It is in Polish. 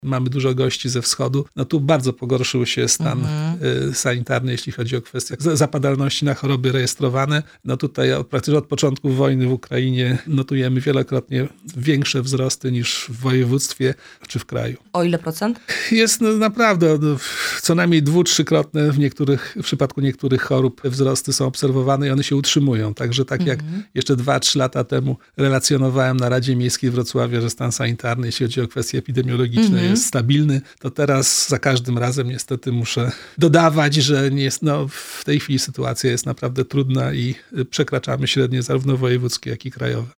mamy dużo gości ze wschodu. No tu bardzo pogorszył się stan sanitarny, jeśli chodzi o kwestię zapadalności na choroby rejestrowane. No tutaj praktycznie od początku wojny w Ukrainie notujemy wielokrotnie większe wzrosty niż w województwie czy w kraju. O ile procent? Jest naprawdę co najmniej 2-3-krotne w przypadku niektórych chorób wzrosty są obserwowane i one się utrzymują. Także tak jak jeszcze 2-3 lata temu relacjonowałem na Radzie Miejskiej Wrocławia, że stan sanitarny, jeśli chodzi o kwestie epidemiologiczne, jest stabilny, to teraz za każdym razem niestety muszę dodawać, że nie jest, w tej chwili sytuacja jest naprawdę trudna i przekraczamy średnie zarówno wojewódzkie, jak i krajowe.